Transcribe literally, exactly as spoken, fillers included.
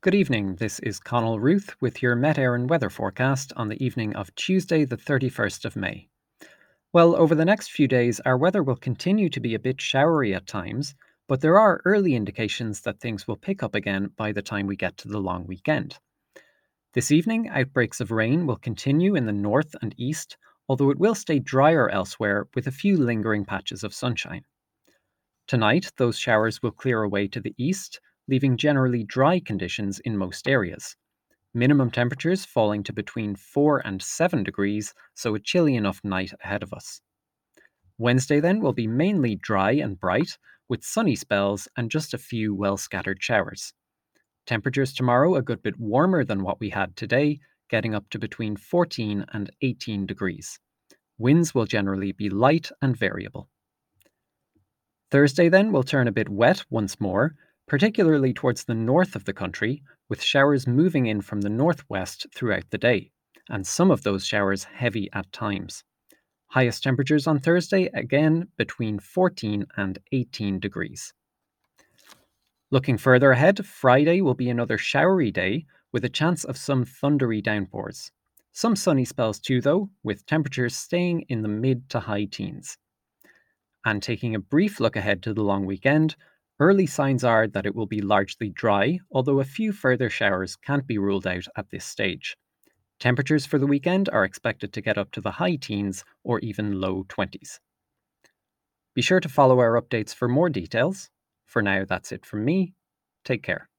Good evening, this is Connell Ruth with your Met Éireann weather forecast on the evening of Tuesday the thirty-first of May. Well, over the next few days our weather will continue to be a bit showery at times, but there are early indications that things will pick up again by the time we get to the long weekend. This evening, outbreaks of rain will continue in the north and east, although it will stay drier elsewhere with a few lingering patches of sunshine. Tonight, those showers will clear away to the east, leaving generally dry conditions in most areas. Minimum temperatures falling to between four and seven degrees, so a chilly enough night ahead of us. Wednesday then will be mainly dry and bright, with sunny spells and just a few well scattered showers. Temperatures tomorrow a good bit warmer than what we had today, getting up to between fourteen and eighteen degrees. Winds will generally be light and variable. Thursday then will turn a bit wet once more, particularly towards the north of the country, with showers moving in from the northwest throughout the day, and some of those showers heavy at times. Highest temperatures on Thursday again between fourteen and eighteen degrees. Looking further ahead, Friday will be another showery day with a chance of some thundery downpours. Some sunny spells too though, with temperatures staying in the mid to high teens. And taking a brief look ahead to the long weekend, early signs are that it will be largely dry, although a few further showers can't be ruled out at this stage. Temperatures for the weekend are expected to get up to the high teens or even low twenties. Be sure to follow our updates for more details. For now, that's it from me. Take care.